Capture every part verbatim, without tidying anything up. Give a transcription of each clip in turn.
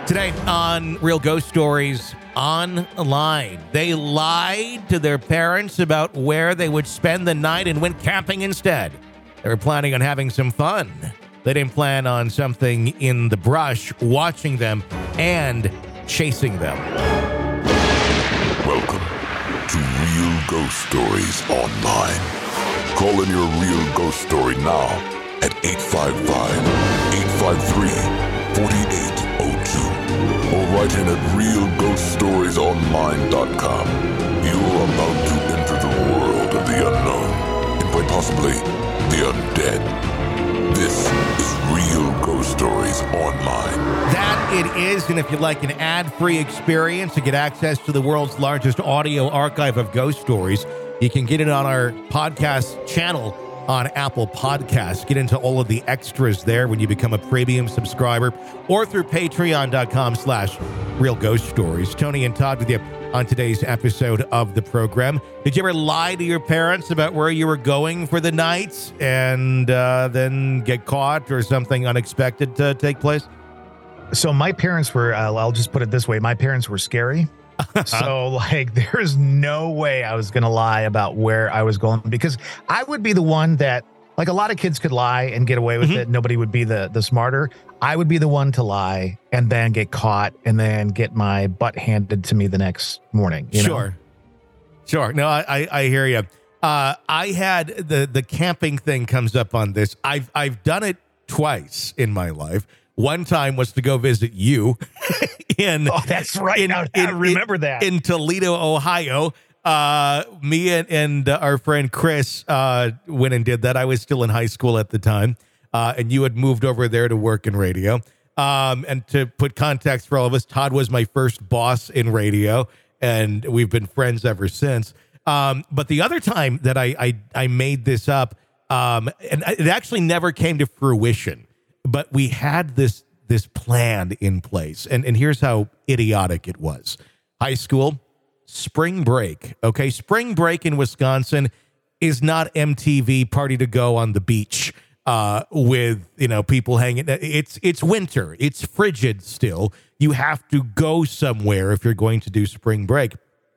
Today on Real Ghost Stories Online, they lied to their parents about where they would spend the night and went camping instead. They were planning on having some fun. They didn't plan on something in the brush, watching them and chasing them. Welcome to Real Ghost Stories Online. Call in your real ghost story now at eight five five, eight five three, four eight zero two or write in at real ghost stories online dot com. You're about to enter the world of the unknown and quite possibly the undead. This is Real Ghost Stories Online. That it is, and if you'd like an ad-free experience to get access to the world's largest audio archive of ghost stories, you can get it on our podcast channel on Apple Podcasts. Get into all of the extras there when you become a premium subscriber or through patreon.com slash real ghost stories. Tony and Todd with you on today's episode of the program. Did you ever lie to your parents about where you were going for the night and uh, then get caught or something unexpected to take place? So my parents were, uh, I'll just put it this way. My parents were scary. So like, there's no way I was going to lie about where I was going, because I would be the one that, like, a lot of kids could lie and get away with mm-hmm. it. Nobody would be the, the smarter. I would be the one to lie and then get caught and then get my butt handed to me the next morning. You sure. know? Sure. No, I, I, I hear you. Uh, I had the, the camping thing comes up on this. I've, I've done it twice in my life. One time was to go visit you in. Oh, that's right. In, I, I remember in, that. In Toledo, Ohio. Uh, me and, and uh, our friend Chris uh, went and did that. I was still in high school at the time. Uh, and you had moved over there to work in radio. Um, and to put context for all of us, Todd was my first boss in radio, and we've been friends ever since. Um, but the other time that I I, I made this up, um, and it actually never came to fruition. But we had this this plan in place, and, and here's how idiotic it was. High school, spring break, okay? Spring break in Wisconsin is not M T V Party to Go on the beach uh, with, you know, people hanging. It's, it's winter. It's frigid still. You have to go somewhere if you're going to do spring break.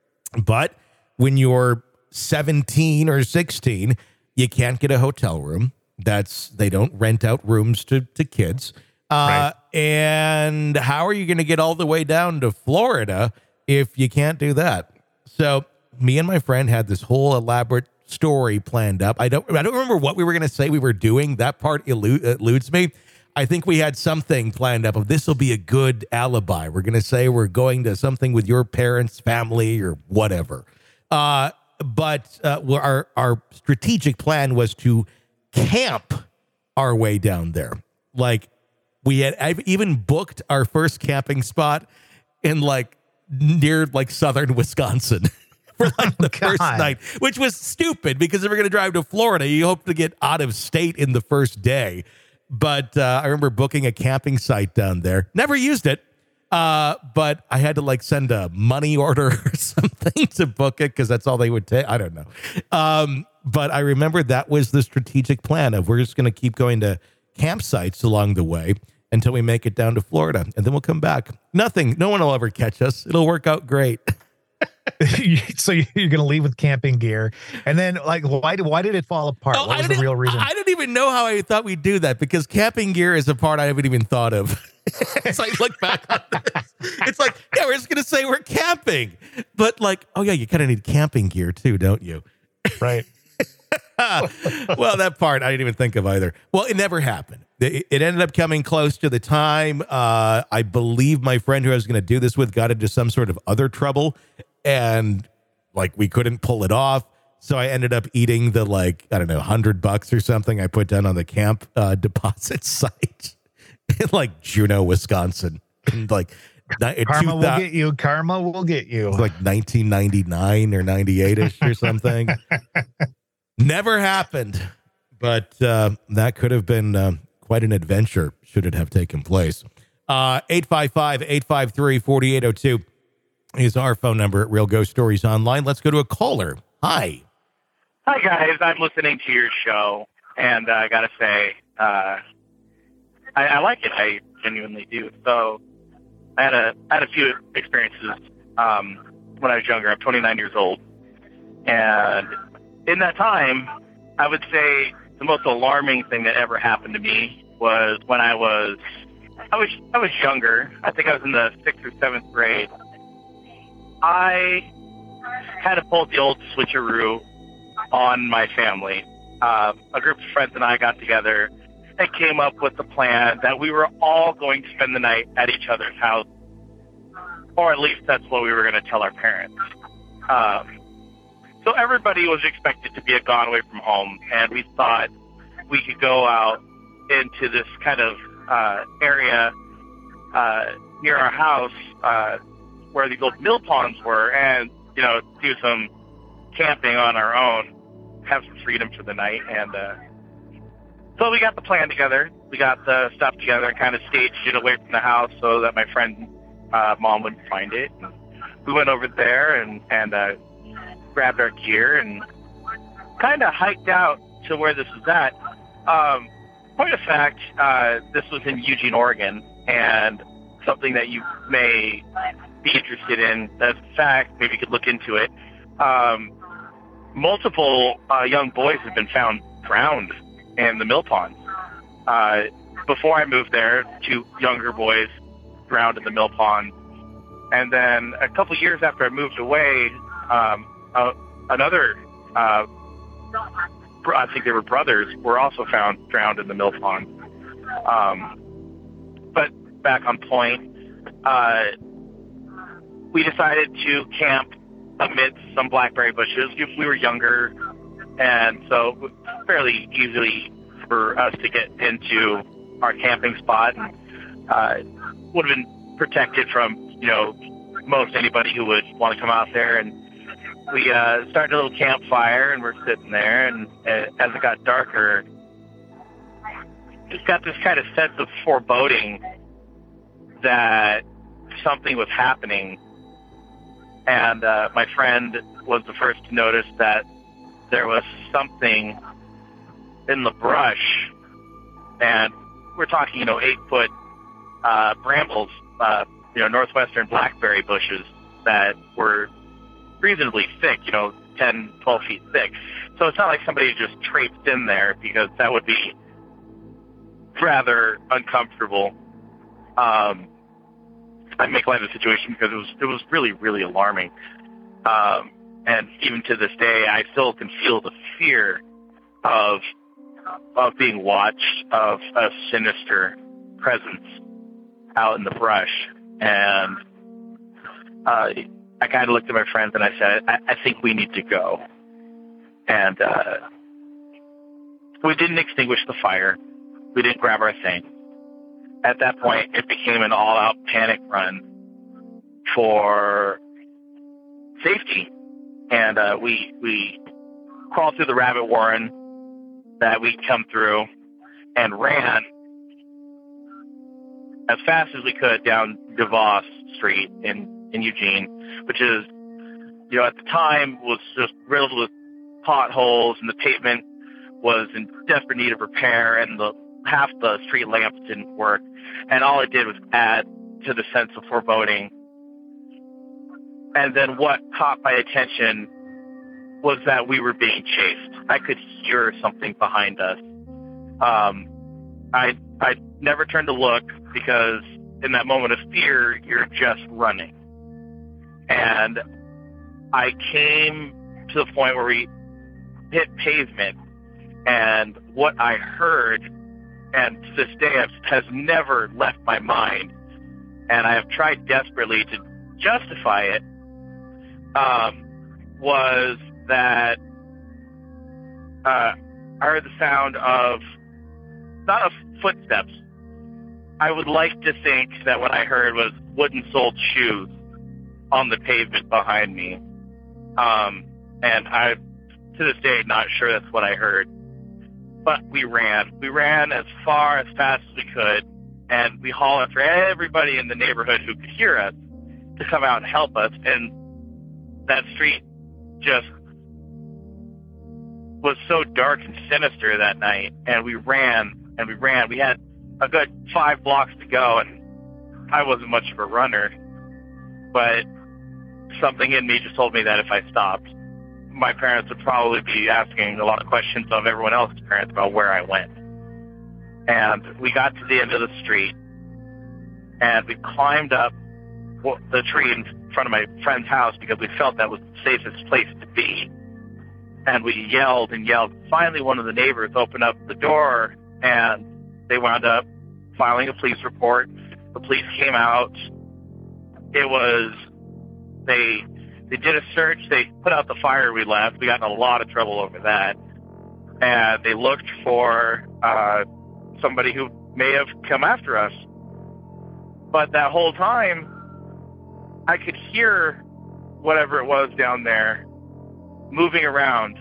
But when you're seventeen or sixteen, you can't get a hotel room. That's they don't rent out rooms to, to kids. Uh, right. And how are you going to get all the way down to Florida if you can't do that? So me and my friend had this whole elaborate story planned up. I don't I don't remember what we were going to say we were doing. That part elude, eludes me. I think we had something planned up of this will be a good alibi. We're going to say we're going to something with your parents' family or whatever. Uh, but uh, our our strategic plan was to camp our way down there. Like we had, I've even booked our first camping spot in like near like southern Wisconsin for like the oh, first night, which was stupid because if we're going to drive to Florida, you hope to get out of state in the first day. But uh, I remember booking a camping site down there. Never used it. Uh, but I had to like send a money order or something to book it because that's all they would take. I don't know. Um, but I remember that was the strategic plan of we're just going to keep going to campsites along the way until we make it down to Florida. And then we'll come back. Nothing. No one will ever catch us. It'll work out great. So you're going to leave with camping gear. And then like, why, why did it fall apart? Oh, what was the real reason? I didn't even know how I thought we'd do that because camping gear is a part I haven't even thought of. As I look back on this, it's like, yeah, we're just going to say we're camping. But like, oh, yeah, you kind of need camping gear too, don't you? Right. Well, that part I didn't even think of either. Well, it never happened. It, it ended up coming close to the time. Uh, I believe my friend who I was going to do this with got into some sort of other trouble. And like, we couldn't pull it off. So I ended up eating the, like, I don't know, hundred bucks or something I put down on the camp uh, deposit site. In like Juneau, Wisconsin, in like Karma will get you. Karma will get you. Like nineteen ninety-nine or ninety-eight ish or something. Never happened, but uh, that could have been uh, quite an adventure should it have taken place. Uh, eight five five, eight five three, four eight zero two is our phone number at Real Ghost Stories Online. Let's go to a caller. Hi. Hi, guys. I'm listening to your show, and uh, I got to say, uh, I, I like it. I genuinely do. So I had a I had a few experiences um, when I was younger. I'm twenty-nine years old, and in that time, I would say the most alarming thing that ever happened to me was when I was I was I was younger. I think I was in the sixth or seventh grade. I had to pull the old switcheroo on my family. Uh, a group of friends and I got together and came up with the plan that we were all going to spend the night at each other's house, or at least that's what we were going to tell our parents. Um, so everybody was expected to be gone away from home, and we thought we could go out into this kind of uh, area uh, near our house uh, where these old mill ponds were, and you know, do some camping on our own, have some freedom for the night. And uh, so we got the plan together. We got the stuff together and kind of staged it away from the house so that my friend's uh, mom wouldn't find it. And we went over there and, and uh, grabbed our gear and kind of hiked out to where this was at. Um, point of fact, uh, this was in Eugene, Oregon, and something that you may be interested in, that fact, maybe you could look into it. Um, multiple uh, young boys have been found drowned in the mill ponds. Uh, before I moved there, two younger boys drowned in the mill pond. And then a couple years after I moved away, um, uh, another, uh, I think they were brothers, were also found drowned in the mill pond. Um, but back on point, uh, we decided to camp amidst some blackberry bushes. We were younger, and so fairly easily for us to get into our camping spot. And, uh, would have been protected from, you know, most anybody who would want to come out there. And we uh, started a little campfire, and we're sitting there, and uh, as it got darker, just got this kind of sense of foreboding that something was happening. And uh, my friend was the first to notice that there was something in the brush. And we're talking, you know, eight-foot uh, brambles, uh, you know, northwestern blackberry bushes that were reasonably thick, you know, ten, twelve feet thick. So it's not like somebody just traipsed in there, because that would be rather uncomfortable. Um, I make light of the situation because it was it was really, really alarming. Um, and even to this day, I still can feel the fear of of being watched, of a sinister presence out in the brush. And uh, I kind of looked at my friends and I said, I, I think we need to go. And uh, we didn't extinguish the fire. We didn't grab our things. At that point, it became an all-out panic run for safety. And uh, we we crawled through the rabbit warren that we'd come through and ran as fast as we could down DeVos Street in, in Eugene, which is, you know, at the time was just riddled with potholes, and the pavement was in desperate need of repair, and the half the street lamps didn't work. And all it did was add to the sense of foreboding. And then what caught my attention was that we were being chased. I could hear something behind us. Um, I I never turned to look, because in that moment of fear, you're just running. And I came to the point where we hit pavement, and what I heard, and to this day has never left my mind, and I have tried desperately to justify it, um, was that uh, I heard the sound of, not of footsteps. I would like to think that what I heard was wooden-soled shoes on the pavement behind me. Um, and I, to this day, not sure that's what I heard. But we ran. We ran as far, as fast as we could, and we hollered for everybody in the neighborhood who could hear us to come out and help us. And that street just was so dark and sinister that night, and we ran, and we ran. We had a good five blocks to go, and I wasn't much of a runner, but something in me just told me that if I stopped, my parents would probably be asking a lot of questions of everyone else's parents about where I went. And we got to the end of the street, and we climbed up the tree in front of my friend's house because we felt that was the safest place to be. And we yelled and yelled. Finally, one of the neighbors opened up the door, and they wound up filing a police report. The police came out. It was, they they did a search. They put out the fire we left. We got in a lot of trouble over that. And they looked for uh, somebody who may have come after us. But that whole time, I could hear whatever it was down there moving around.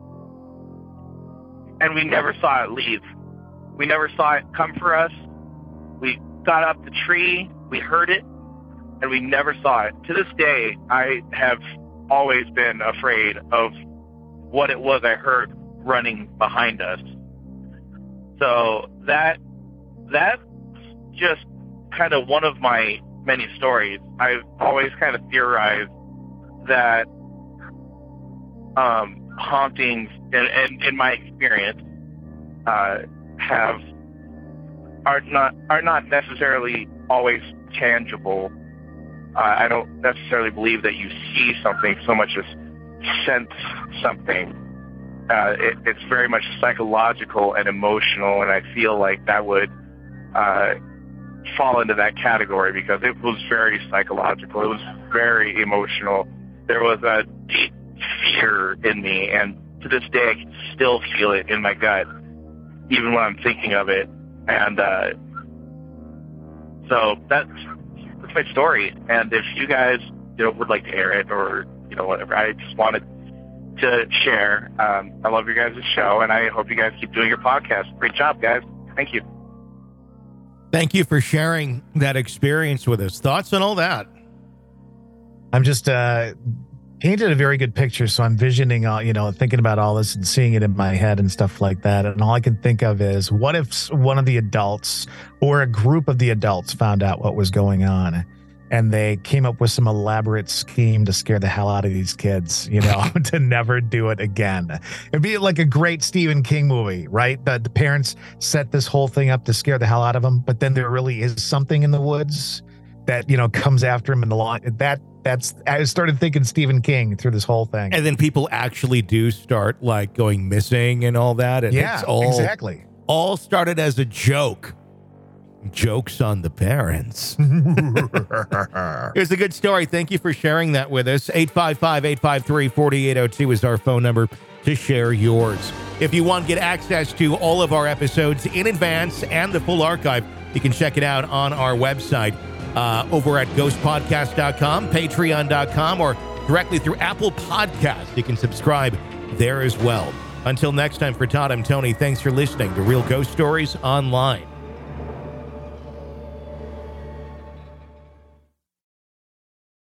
And we never saw it leave. We never saw it come for us. We got up the tree, we heard it, and we never saw it. To this day, I have always been afraid of what it was I heard running behind us. So that that's just kind of one of my many stories. I've always kind of theorized that um, hauntings, in, in, in my experience, uh, have are not are not necessarily always tangible. Uh, I don't necessarily believe that you see something so much as sense something. Uh, it, it's very much psychological and emotional, and I feel like that would uh, fall into that category because it was very psychological. It was very emotional. There was a deep fear in me, and to this day I can still feel it in my gut, even when I'm thinking of it. And uh, so that's that's my story. And if you guys, you know, would like to air it or, you know, whatever, I just wanted to share. Um, I love your guys' show, and I hope you guys keep doing your podcast. Great job, guys. Thank you. Thank you for sharing that experience with us. Thoughts on all that? I'm just uh, painted a very good picture. So I'm visioning, all, you know, thinking about all this and seeing it in my head and stuff like that. And all I can think of is, what if one of the adults or a group of the adults found out what was going on and they came up with some elaborate scheme to scare the hell out of these kids, you know, to never do it again. It'd be like a great Stephen King movie, right? The, the parents set this whole thing up to scare the hell out of them, but then there really is something in the woods that, you know, comes after him in the lawn. That that's I started thinking Stephen King through this whole thing. And then people actually do start like going missing and all that. And yeah, it's all, exactly. All started as a joke. Jokes on the parents. Here's a good story. Thank you for sharing that with us. eight five five, eight five three, four eight zero two is our phone number to share yours. If you want to get access to all of our episodes in advance and the full archive, you can check it out on our website uh, over at ghost podcast dot com, patreon dot com, or directly through Apple Podcasts. You can subscribe there as well. Until next time, for Todd, I'm Tony. Thanks for listening to Real Ghost Stories Online.